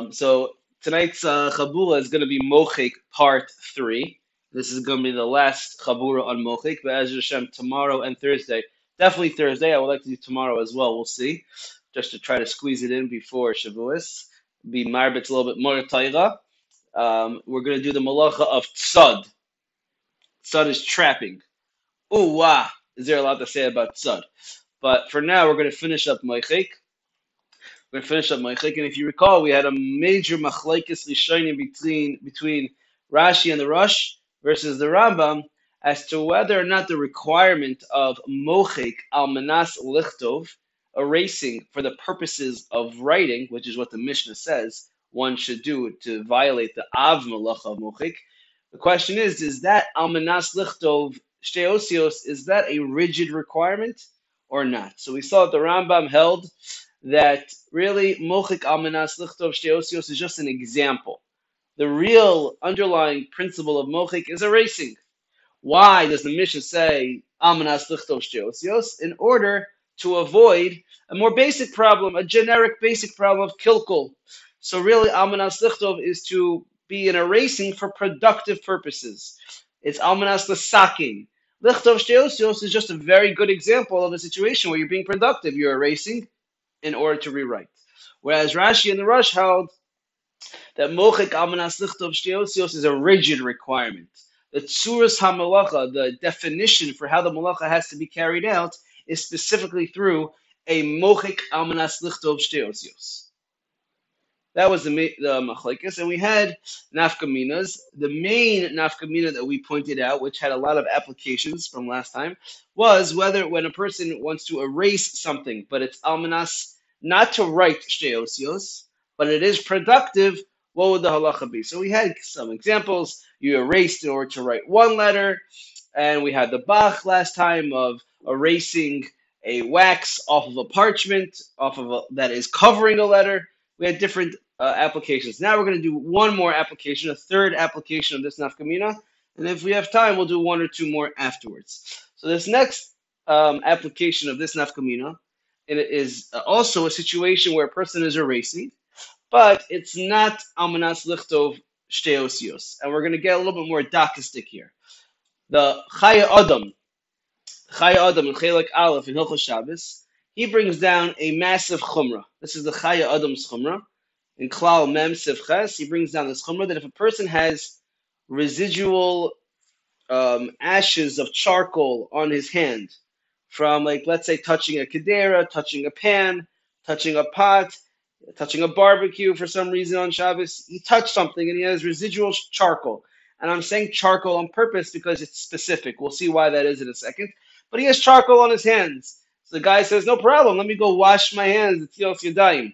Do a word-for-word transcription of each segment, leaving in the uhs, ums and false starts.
Um, so tonight's uh, Chabura is going to be Mochik part three. This is going to be the last Chabura on Mochik, but as Hashem, tomorrow and Thursday, definitely Thursday, I would like to do tomorrow as well, we'll see, just to try to squeeze it in before Shavuos. Be Marbit's a little bit more Taiga. Um, we're going to do the Malacha of Tzad. Tzad is trapping. Ooh, wow. Is there a lot to say about Tzad? But for now, we're going to finish up Mochik. We're gonna finish up Meichik, and if you recall, we had a major machlekes rishonim between between Rashi and the Rosh versus the Rambam as to whether or not the requirement of mochik al manas lichtov, erasing for the purposes of writing, which is what the Mishnah says one should do to violate the av malacha of mochik. The question is, is that al manas lichtov shteosios, is that a rigid requirement or not? So we saw that the Rambam held that really mochik almanas lichtov shteosios is just an example. The real underlying principle of mochik is erasing. Why does the Mishnah say almanas lichtov shteosios? In order to avoid a more basic problem, a generic basic problem of kilkul. So really almanas lichtov is to be an erasing for productive purposes. It's almanas l'sakin. Lichtov shteosios is just a very good example of a situation where you're being productive. You're erasing in order to rewrite. Whereas Rashi and the Rosh held that mochik almanas lichtov shteosios is a rigid requirement. The tsuras hamalacha, the definition for how the malacha has to be carried out, is specifically through a mochik almanas lichtov shteosios. That was the, the machlekes, and we had nafkaminas. The main nafkamina that we pointed out, which had a lot of applications from last time, was whether when a person wants to erase something, but it's almanas, not to write shteosios, but it is productive, what would the halacha be? So we had some examples. You erased in order to write one letter, and we had the bach last time of erasing a wax off of a parchment, off of a, that is covering a letter. We had different uh, applications. Now we're going to do one more application, a third application of this nafkamina, and if we have time, we'll do one or two more afterwards. So this next um, application of this nafkamina, it is also a situation where a person is erasing, but it's not almanas lichtov shteosios, and we're going to get a little bit more dakistic here. The Chaya Adam, Chaya Adam in Chelek Aleph in Hilchos Shabbos, he brings down a massive chumrah. This is the Chaya Adam's chumrah. In Klal Mem Sivches, he brings down this chumrah that if a person has residual um, ashes of charcoal on his hand from, like, let's say, touching a kedera, touching a pan, touching a pot, touching a barbecue for some reason on Shabbos, he touched something and he has residual charcoal. And I'm saying charcoal on purpose because it's specific. We'll see why that is in a second. But he has charcoal on his hands. So the guy says, no problem, let me go wash my hands, it's Tzilas Yadayim.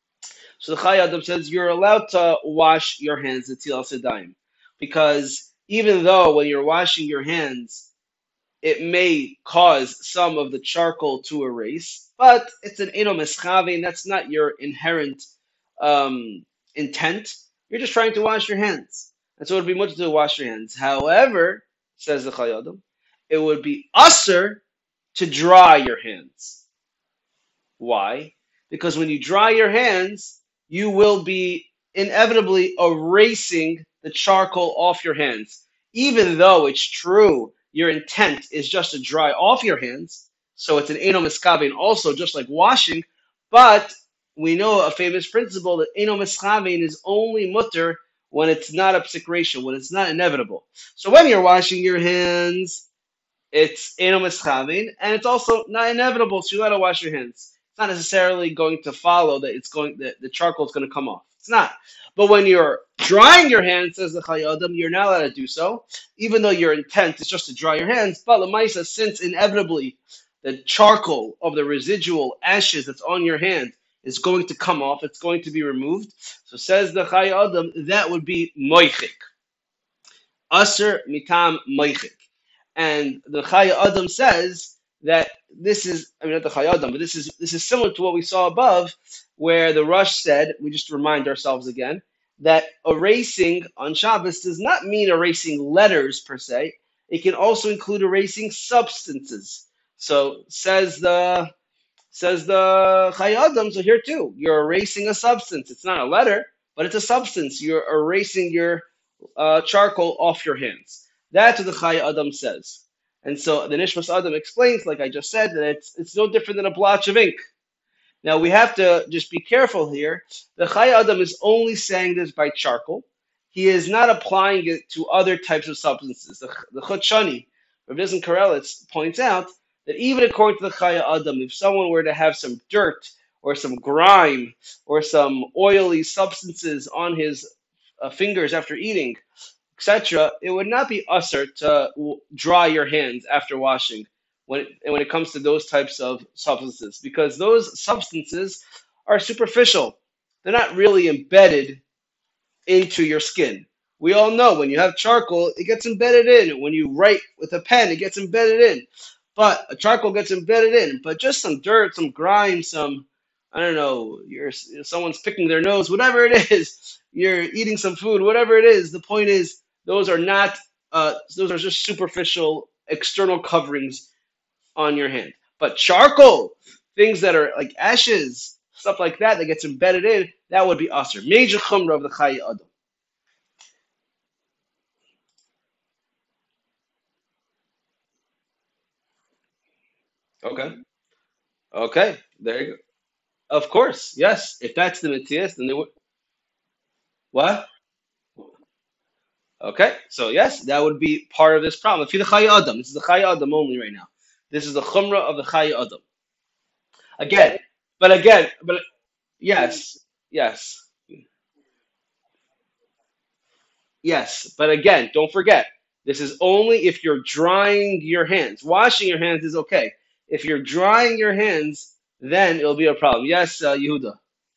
So the Chai Adam says, you're allowed to wash your hands, it's Tzilas Yadayim. Because even though when you're washing your hands, it may cause some of the charcoal to erase, but it's an Eino Meschavin, that's not your inherent um, intent. You're just trying to wash your hands. And so it would be much to wash your hands. However, says the Chai Adam, it would be usher to dry your hands. Why? Because when you dry your hands, you will be inevitably erasing the charcoal off your hands. Even though it's true, your intent is just to dry off your hands, so it's an Eino Meschavin also, just like washing, but we know a famous principle that Eino Meschavin is only mutter when it's not a psik ratio, when it's not inevitable. So when you're washing your hands, it's Eino Meschavin, and it's also not inevitable, so you gotta wash your hands. It's not necessarily going to follow that it's going that the charcoal is going to come off. It's not. But when you're drying your hands, says the Chai Adam, you're not allowed to do so, even though your intent is just to dry your hands. But Lamaisa, since inevitably the charcoal of the residual ashes that's on your hand is going to come off, it's going to be removed. So says the Chai Adam, that would be moichik. Aser mitam moichik. And the Chai Adam says that this is, I mean, not the Chai Adam, but this is this is similar to what we saw above, where the Rosh said, we just remind ourselves again, that erasing on Shabbos does not mean erasing letters per se. It can also include erasing substances. So says the says the Chai Adam, so here too, you're erasing a substance. It's not a letter, but it's a substance. You're erasing your uh, charcoal off your hands. That's what the Chai Adam says. And so the Nishmas Adam explains, like I just said, that it's it's no different than a blotch of ink. Now we have to just be careful here. The Chai Adam is only saying this by charcoal. He is not applying it to other types of substances. The, the Chut Shani, Rav Nissen Karelitz, points out that even according to the Chai Adam, if someone were to have some dirt or some grime or some oily substances on his uh, fingers after eating, et cetera, it would not be usher to w- dry your hands after washing when it, when it comes to those types of substances, because those substances are superficial. They're not really embedded into your skin. We all know when you have charcoal, it gets embedded in. When you write with a pen, it gets embedded in. But a charcoal gets embedded in. But just some dirt, some grime, some I don't know, you're someone's picking their nose, whatever it is. You're eating some food, whatever it is. The point is, those are not. Uh, those are just superficial external coverings on your hand. But charcoal, things that are like ashes, stuff like that, that gets embedded in, that would be aser. Major chumrah of the Chai Adam. Okay. Okay. There you go. Of course. Yes. If that's the Matthias, then they would. What? Okay. So, yes, that would be part of this problem. If you're the Chai Adam, this is the Chai Adam only right now. This is the Chumrah of the Chai Adam. Again. But again, but yes. Yes. Yes. But again, don't forget, this is only if you're drying your hands. Washing your hands is okay. If you're drying your hands, then it'll be a problem. Yes, uh, Yehuda.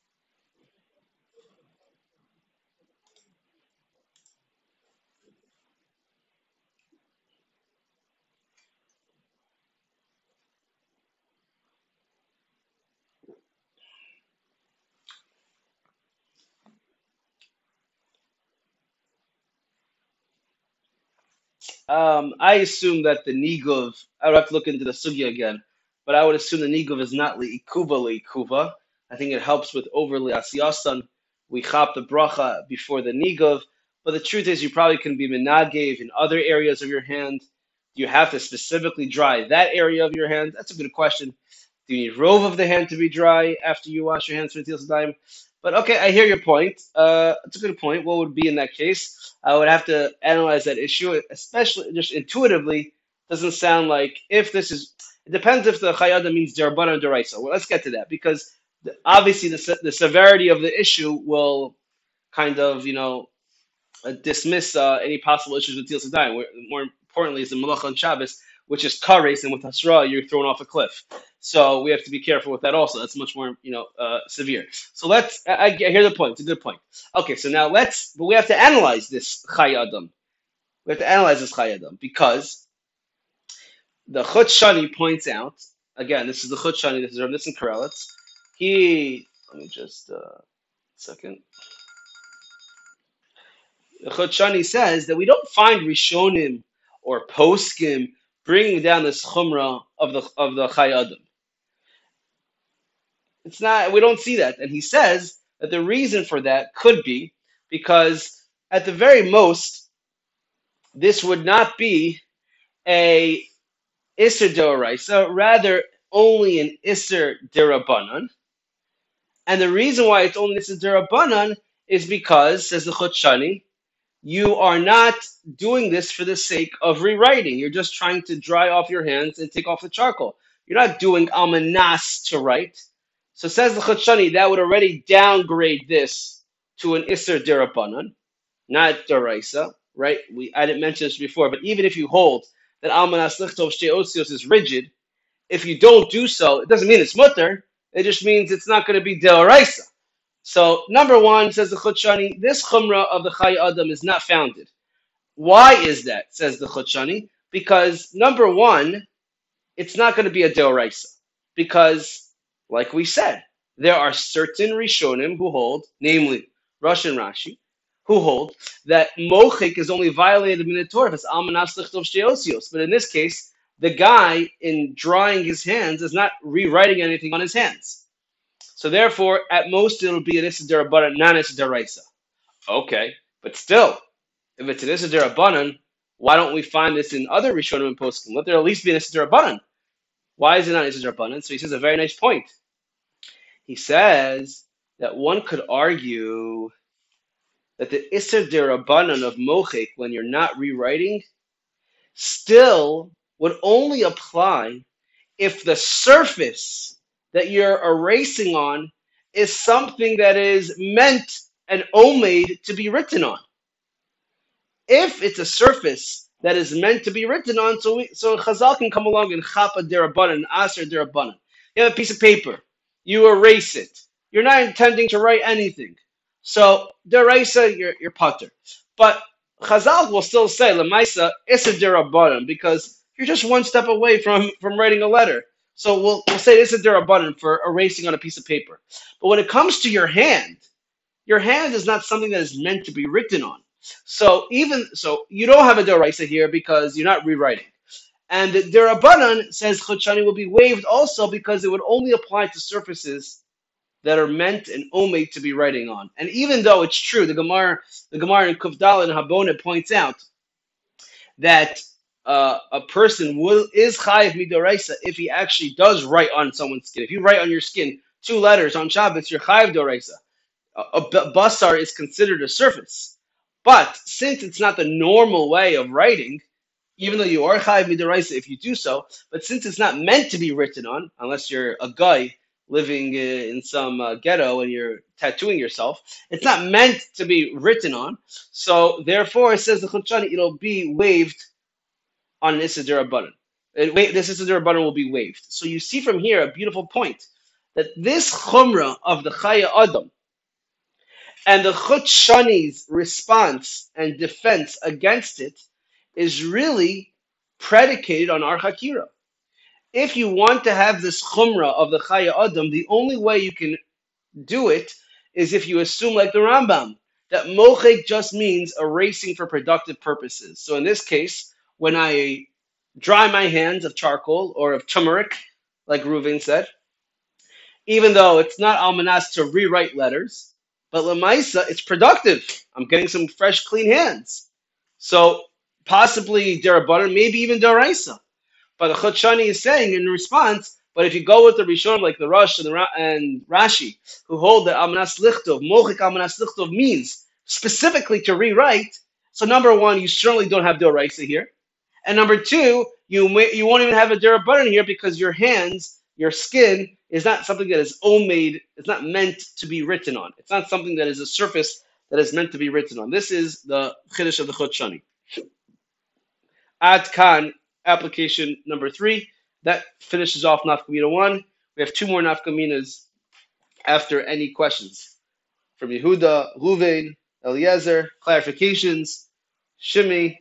Um, I assume that the niguv. I would have to look into the sugya again, but I would assume the niguv is not liikuva liikuva. I think it helps with overly asiyasan. We chop the bracha before the niguv, but the truth is, you probably can be menagev in other areas of your hand. Do you have to specifically dry that area of your hand? That's a good question. Do you need rove of the hand to be dry after you wash your hands for the time? But okay, I hear your point. Uh, it's a good point. What would be in that case? I would have to analyze that issue, especially just intuitively. Doesn't sound like if this is. It depends if the chayada means derabana and deraisa. Well, let's get to that because the, obviously the se- the severity of the issue will kind of you know uh, dismiss uh, any possible issues with Til Sedayim. Where more importantly is the Malacha and Shabbos, which is kares, and with Hasra, you're thrown off a cliff. So we have to be careful with that also. That's much more, you know, uh, severe. So let's, I, I hear the point. It's a good point. Okay, so now let's, but we have to analyze this Chai Adam. We have to analyze this Chai Adam because the Chut Shani points out, again, this is the Chut Shani, this is Rav Nissen Karelitz. He, let me just, uh, second. The Chut Shani says that we don't find Rishonim or Poskim bringing down this Chumrah of the of the Chai Adam. It's not. We don't see that, and he says that the reason for that could be because at the very most, this would not be a Isser Doraisa, rather only an Isser Derabanan. And the reason why it's only Isser Derabanan is because, says the Chut Shani, you are not doing this for the sake of rewriting. You're just trying to dry off your hands and take off the charcoal. You're not doing amanas to write. So says the Chut Shani, that would already downgrade this to an Isser Derabanan, not Deraisa, right? We I didn't mention this before, but even if you hold that Almanas Lichtov Shte Osios is rigid, if you don't do so, it doesn't mean it's mutter. It just means it's not going to be Deraisa. So number one, says the Chut Shani, this Chumrah of the Chai Adam is not founded. Why is that, says the Chut Shani? Because number one, it's not going to be a Deoraisa. Because, like we said, there are certain Rishonim who hold, namely Rosh and Rashi, who hold that Mochik is only violated in the Torah if it's Almanas Lichtov Sheosios. But in this case, the guy, in drying his hands, is not rewriting anything on his hands. So therefore, at most it'll be an Issa Derabanan, not Issa Deraisa. Okay, but still, if it's an Issa Derabanan, why don't we find this in other Rishonim and Poskim? Let there at least be an Issa Derabanan. Why is it not Issa Derabanan? So he says a very nice point. He says that one could argue that the Isser Derabanan of Mochik, when you're not rewriting, still would only apply if the surface that you're erasing on is something that is meant and omade to be written on. If it's a surface that is meant to be written on, so we, so Chazal can come along and chapa derabanan, aser derabanan. You have a piece of paper, you erase it. You're not intending to write anything, so deraisa, you're you're putter. But Chazal will still say lemaisa it's a derabanan because you're just one step away from from writing a letter. So we'll we'll say it's a derabanan for erasing on a piece of paper. But when it comes to your hand, your hand is not something that is meant to be written on. So even so, you don't have a deraisa here because you're not rewriting. And the derabanan says chotshani will be waived also because it would only apply to surfaces that are meant and omade to be writing on. And even though it's true, the Gemara, the Gemara in Kufdal and Habona points out that uh, a person will is chayiv midoraisa if he actually does write on someone's skin. If you write on your skin two letters on Shabbos, you're chayiv doraisa. A basar is considered a surface. But since it's not the normal way of writing, even though you are chayiv midaraisa if you do so, but since it's not meant to be written on, unless you're a guy living in some uh, ghetto and you're tattooing yourself, it's not meant to be written on. So therefore, it says the chutshani, it'll be waived on an Issa Derabanan. This Issa Derabanan will be waived. So you see from here a beautiful point that this chumrah of the Chaya Adam and the Chutshani's response and defense against it is really predicated on our Hakira. If you want to have this chumrah of the Chaya Adam, the only way you can do it is if you assume, like the Rambam, that mochek just means erasing for productive purposes. So in this case, when I dry my hands of charcoal or of turmeric, like Reuven said, even though it's not almanas to rewrite letters, but lemaisa, it's productive. I'm getting some fresh, clean hands. So possibly derabanan, maybe even deraisa. But the Chutshani is saying in response, but if you go with the Rishon like the Rosh and, the Ra- and Rashi, who hold that almanas lichtov, mochik almanas lichtov means specifically to rewrite. So number one, you certainly don't have deraisa here, and number two, you may, you won't even have a derabanan here because your hands, your skin, is not something that is omade. It's not meant to be written on. It's not something that is a surface that is meant to be written on. This is the chiddush of the Chutshani. Ad kan, application number three. That finishes off Nafkamina one. We have two more Nafkaminas after any questions from Yehuda, Ruvain, Eliezer, clarifications, Shimi.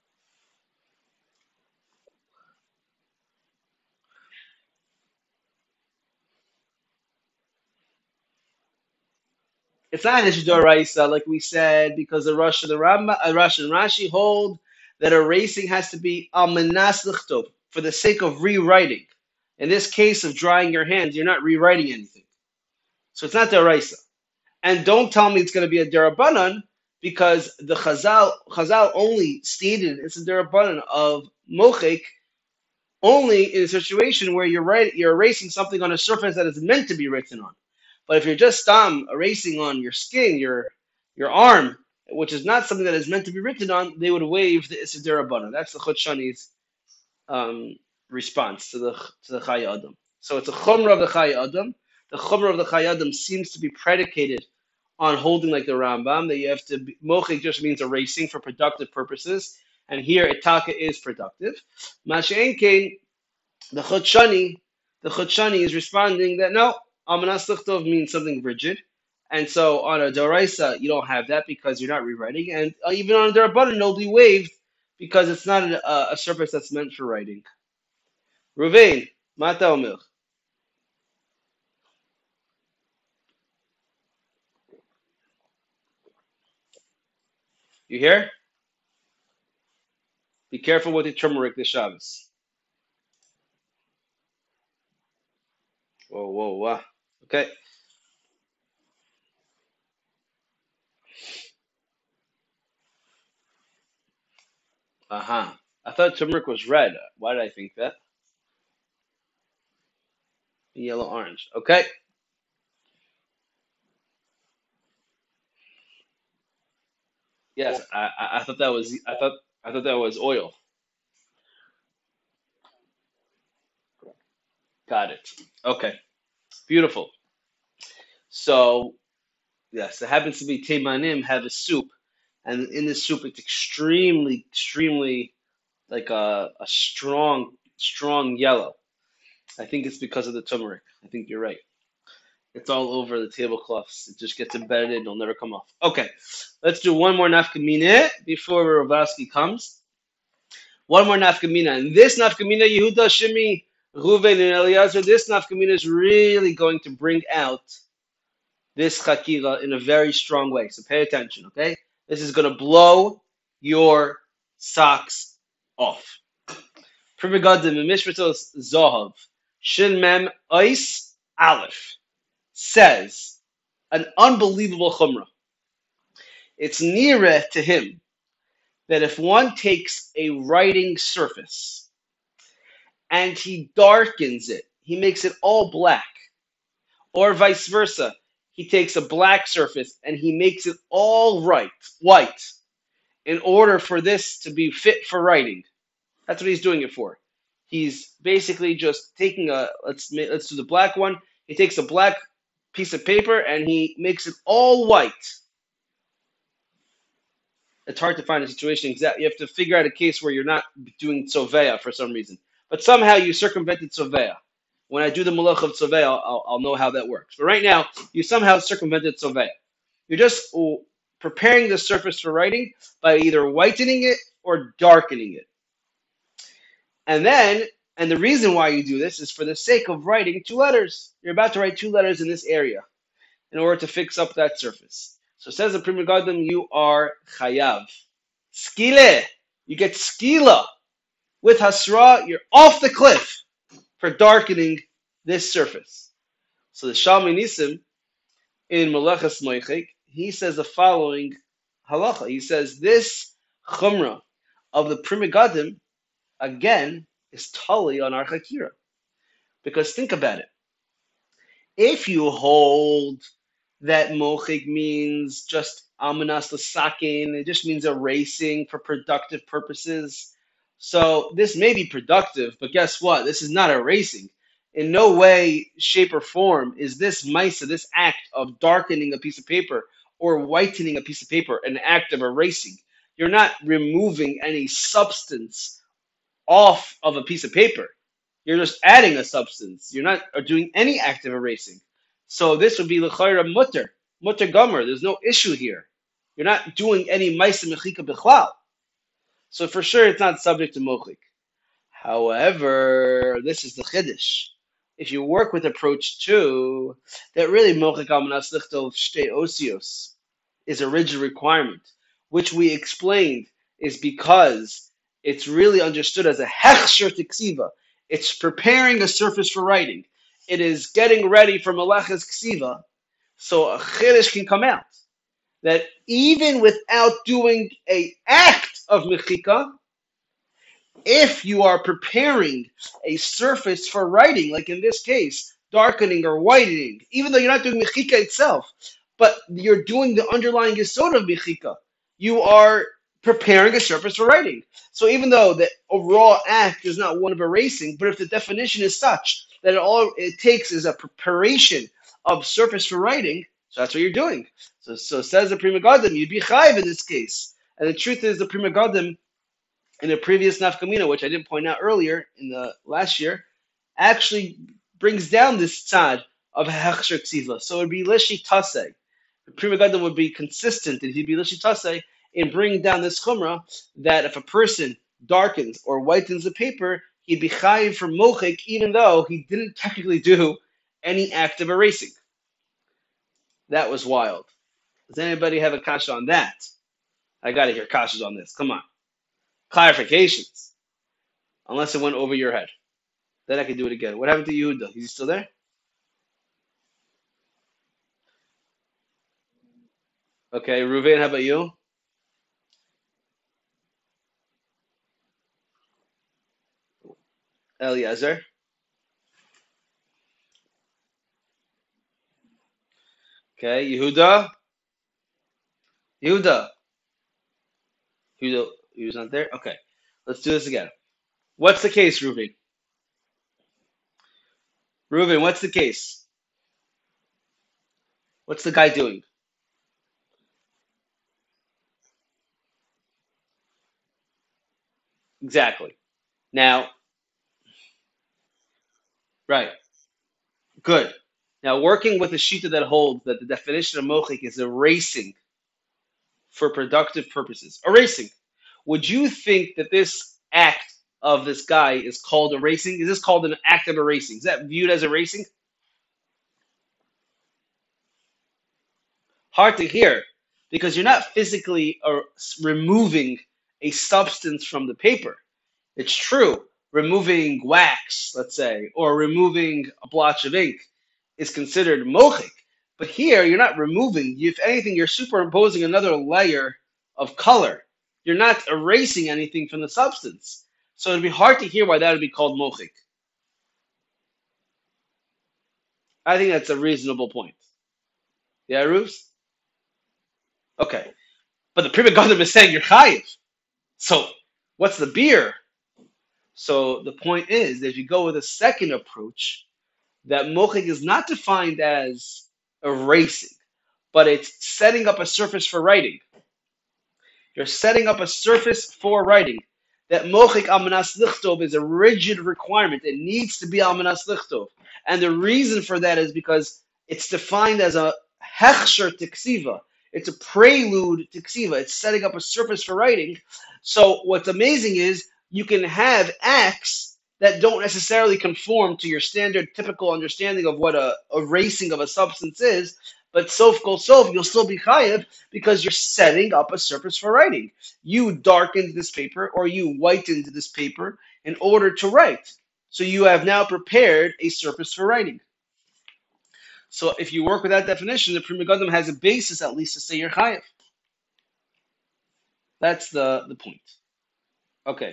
It's not an Ishidoraisa, like we said, because the Rosh and the Rambam, uh, Rosh and Rashi hold that erasing has to be almanas lichtov for the sake of rewriting. In this case of drying your hands, you're not rewriting anything, so it's not deraisa. And don't tell me it's going to be a derabanan because the Chazal Chazal only stated it's a derabanan of mochek only in a situation where you're right, you're erasing something on a surface that is meant to be written on. But if you're just um, erasing on your skin, your your arm, which is not something that is meant to be written on, they would waive the Issa Derabana. That's the Chutshani's um, response to the to the Chaya Adam. So it's a Chumrah of the Chaya Adam. The Chumrah of the Chaya Adam seems to be predicated on holding like the Rambam, that you have to be, mochik just means erasing for productive purposes, and here itaka is productive. Masha'en Kain, the Chutshani, the Chutshani is responding that no, Amanas Lichtov means something rigid, and so on a Doraisa you don't have that because you're not rewriting, and uh, even on a Darabanan it'll be waived because it's not a, a surface that's meant for writing. Ruvain, Mata Omil. You hear? Be careful with the turmeric this Shabbos. Whoa, whoa, whoa. Okay. Uh-huh. I thought turmeric was red. Why did I think that? Yellow orange. Okay. Yes, I, I I thought that was I thought I thought that was oil. Got it. Okay. Beautiful. So yes, it happens to be temanim have a soup, and in this soup it's extremely, extremely like a a strong, strong yellow. I think it's because of the turmeric. I think you're right. It's all over the tablecloths. It just gets embedded in. It'll never come off. Okay, let's do one more nafkamina before Ravasky comes. One more nafkamina. And this nafkamina, Yehuda, Shimi, Ruven, and Eliezer, this nafkamina is really going to bring out this chakira in a very strong way. So pay attention, okay? This is going to blow your socks off. Privigadim, Mishratos Zohav, Shin Mem Ois Aleph says an unbelievable chumrah. It's nearer to him that if one takes a writing surface and he darkens it, he makes it all black, or vice versa, he takes a black surface and he makes it all right, white, in order for this to be fit for writing. That's what he's doing it for. He's basically just taking a let's let's do the black one. He takes a black piece of paper and he makes it all white. It's hard to find a situation exactly. You have to figure out a case where you're not doing tzovea for some reason, but somehow you circumvented tzovea. When I do the malach of tzovea, I'll, I'll know how that works. But right now, you somehow circumvented tzovea. You're just uh, preparing the surface for writing by either whitening it or darkening it. And then, and the reason why you do this is for the sake of writing two letters. You're about to write two letters in this area in order to fix up that surface. So says the Pri Megadim, you are chayav. Skile, you get skila. With hasra, you're off the cliff for darkening this surface. So the Shalmei Nisim in Melechas Moichek, he says the following halacha. He says this chumrah of the Pri Megadim, again, is totally on our chakira. Because think about it. If you hold that mochik means just amanas l'sakin, it just means erasing for productive purposes. So this may be productive, but guess what? This is not erasing. In no way, shape, or form is this misa, this act of darkening a piece of paper or whitening a piece of paper, an act of erasing. You're not removing any substance off of a piece of paper. You're just adding a substance. You're not doing any active erasing. So this would be l'chayra mutter, mutter gomer. There's no issue here. You're not doing any ma'isa mechika b'chlal. So for sure, it's not subject to mochik. However, this is the chiddush. If you work with approach two, that really mochik al manas lichtov shtei osios is a rigid requirement, which we explained is because it's really understood as a hechsher tiksiva. It's preparing a surface for writing. It is getting ready for malachas ksiva, so a chiddush can come out. That even without doing a act of mechika, if you are preparing a surface for writing, like in this case, darkening or whitening, even though you're not doing mechika itself, but you're doing the underlying yesod of mechika, you are preparing a surface for writing. So even though the overall act is not one of erasing, but if the definition is such that all it takes is a preparation of surface for writing, so that's what you're doing. So, so says the Pri Megadim, you'd be chayiv in this case. And the truth is, the Pri Megadim in a previous nafkamina, which I didn't point out earlier in the last year, actually brings down this tzad of hechsher ksiva. So it would be lishi tasei. The Pri Megadim would be consistent, and he'd be lishi tasei in bringing down this chumrah that if a person darkens or whitens the paper, he'd be chayiv for mochik, even though he didn't technically do any act of erasing. That was wild. Does anybody have a kasha on that? I got to hear kashas on this. Come on. Clarifications. Unless it went over your head. Then I can do it again. What happened to Yehuda? Is he still there? Okay, Ruvain, how about you? Eliezer. Okay, Yehuda. Yehuda. Yehuda. Yehuda's not there. Okay, let's do this again. What's the case, Ruben? Ruben, what's the case? What's the guy doing? Exactly. Now, right. Good. Now, working with a shita that holds that the definition of mochik is erasing for productive purposes. Erasing. Would you think that this act of this guy is called erasing? Is this called an act of erasing? Is that viewed as erasing? Hard to hear because you're not physically uh, removing a substance from the paper. It's true. Removing wax, let's say, or removing a blotch of ink is considered mochik. But here, you're not removing. If anything, you're superimposing another layer of color. You're not erasing anything from the substance. So it'd be hard to hear why that would be called mochik. I think that's a reasonable point. Yeah, Rubes? Okay. But the Pri Megadim is saying you're chayiv. So what's the beer? So the point is that if you go with a second approach, that mochik is not defined as erasing, but it's setting up a surface for writing. You're setting up a surface for writing. That mochik almanas lichtov is a rigid requirement. It needs to be almanas lichtov. And the reason for that is because it's defined as a hechsher tiksiva. It's a prelude to ksiva. It's setting up a surface for writing. So what's amazing is you can have acts that don't necessarily conform to your standard typical understanding of what a erasing of a substance is, but sof kol sof, you'll still be chayiv because you're setting up a surface for writing. You darkened this paper or you whitened this paper in order to write. So you have now prepared a surface for writing. So if you work with that definition, the Pri Megadim has a basis at least to say you're chayiv. That's the, the point. Okay.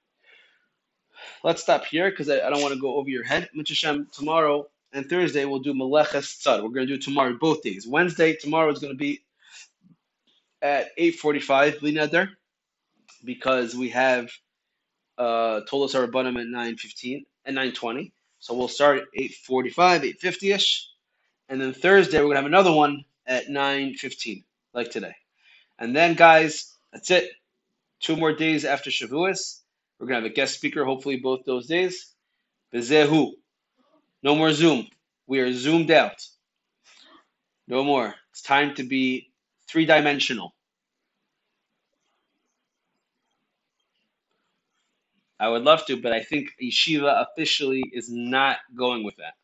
Let's stop here because I, I don't want to go over your head. Mitzvah tomorrow and Thursday we'll do Meleches Tzad. We're going to do tomorrow both days. Wednesday, tomorrow is going to be at eight forty-five, Bli Neder, because we have uh, Tolos Arabanim at nine fifteen and nine twenty. So we'll start at eight forty-five, eight fifty-ish. And then Thursday, we're going to have another one at nine fifteen, like today. And then, guys, that's it. Two more days after Shavuos. We're going to have a guest speaker, hopefully both those days. Bezehu. No more Zoom. We are zoomed out. No more. It's time to be three-dimensional. I would love to, but I think yeshiva officially is not going with that.